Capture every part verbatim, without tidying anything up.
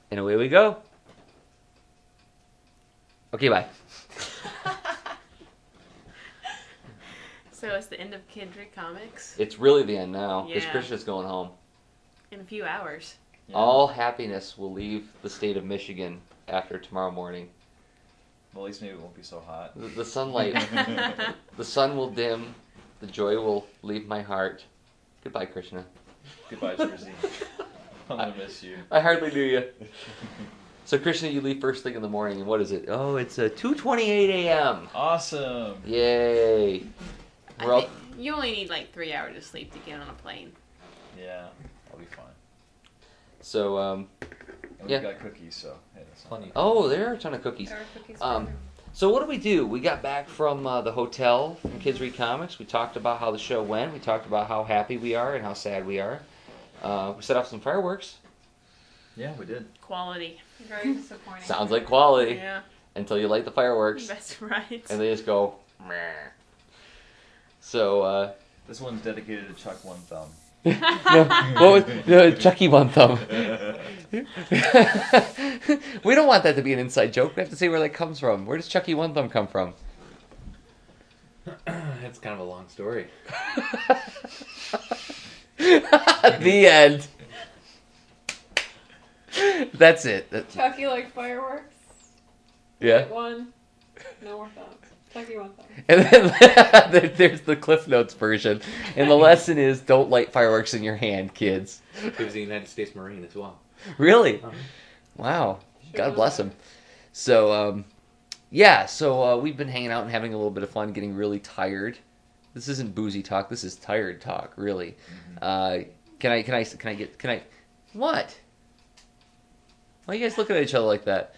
And away we go. Okay, bye. So it's the end of Kindred Comics? It's really the end now, because Yeah. Krishna's going home. In a few hours. Yeah. All happiness will leave the state of Michigan after tomorrow morning. Well, at least maybe it won't be so hot. The, the sunlight, the sun will dim, the joy will leave my heart. Goodbye, Krishna. Goodbye, Jersey. I'm gonna miss you. I hardly knew you. So, Krishna, you leave first thing in the morning, and what is it? Oh, it's uh, two twenty-eight a.m. Awesome. Yay. I We're all... think you only need like three hours of sleep to get on a plane. Yeah, I'll be fine. So, um... And we've Yeah. got cookies, so hey, that's not Plenty. Oh, there are a ton of cookies. There are cookies for Um, everyone. So what do we do? We got back from uh, the hotel from Kids Read Comics. We talked about how the show went. We talked about how happy we are and how sad we are. Uh, we set off some fireworks. Yeah, we did. Quality. Very disappointing. Sounds like quality Yeah. until you light the fireworks That's right. and they just go. Meh. So uh, This one's dedicated to Chuck One Thumb. no, what was no, Chucky One Thumb. We don't want that to be an inside joke. We have to say where that comes from. Where does Chucky One Thumb come from? That's kind of a long story. The end. That's it. That- Chucky like fireworks. yeah. Hit one. No more thumbs. Chucky one thumb. And then there- there's the Cliff Notes version. And the lesson is don't light fireworks in your hand, kids. He was a United States Marine as well. Really? Uh-huh. Wow. Sure God was bless that. him. So, um, yeah, so uh, we've been hanging out and having a little bit of fun, getting really tired. This isn't boozy talk. This is tired talk, really. Uh, can I, can I, can I get, can I, what? Why are you guys looking at each other like that?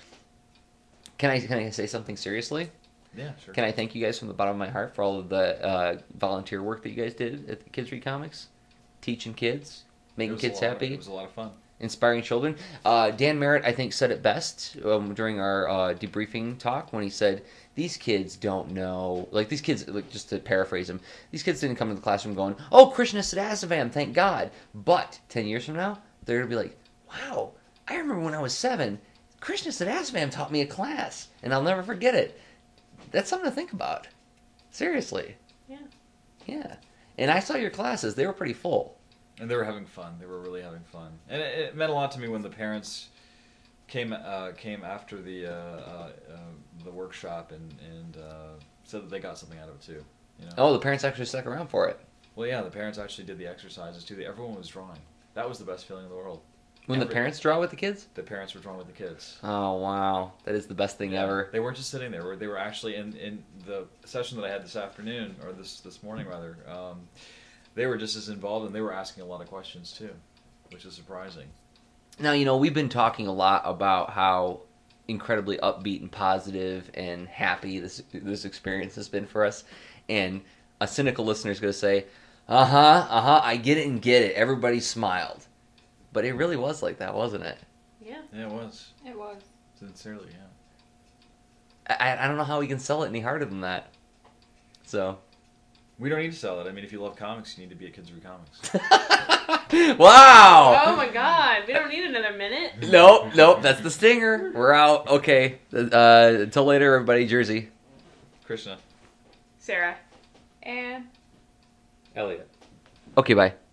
Can I, can I say something seriously? Yeah, sure. Can I thank you guys from the bottom of my heart for all of the uh, volunteer work that you guys did at the Kids Read Comics? Teaching kids, It making was a kids lot- happy, It was a lot of fun. inspiring children. Uh, Dan Merritt, I think, said it best um, during our uh, debriefing talk when he said, these kids don't know, like these kids, like, just to paraphrase him, these kids didn't come to the classroom going, oh, Krishna Sadasavam, thank God. But ten years from now, they're going to be like, wow, I remember when I was seven, Krishna Sadasavam taught me a class, and I'll never forget it. That's something to think about. Seriously. Yeah. Yeah. And I saw your classes. They were pretty full. And they were having fun. They were really having fun. And it, it meant a lot to me when the parents came uh, came after the uh, uh, uh, the workshop and and uh, said that they got something out of it too. You know? Oh, the parents actually stuck around for it. Well, yeah, the parents actually did the exercises too. Everyone was drawing. That was the best feeling in the world. When the Every- parents draw with the kids? The parents were drawing with the kids. Oh, wow. That is the best thing Yeah. ever. They weren't just sitting there. They were actually in, in the session that I had this afternoon, or this this morning rather. Um, they were just as involved, and they were asking a lot of questions too, which is surprising. Now, you know, we've been talking a lot about how incredibly upbeat and positive and happy this this experience has been for us. And a cynical listener is going to say, uh-huh, uh-huh, I get it and get it. Everybody smiled. But it really was like that, wasn't it? Yeah. Yeah, it was. It was. Sincerely, yeah. I, I don't know how we can sell it any harder than that. So... We don't need to sell it. I mean, if you love comics, you need to be at Kids Read Comics. Wow! Oh my God. We don't need another minute. Nope, nope, that's the stinger. We're out. Okay. Uh, until later, everybody. Jersey. Krishna. Sarah. And Elliot. Okay, bye.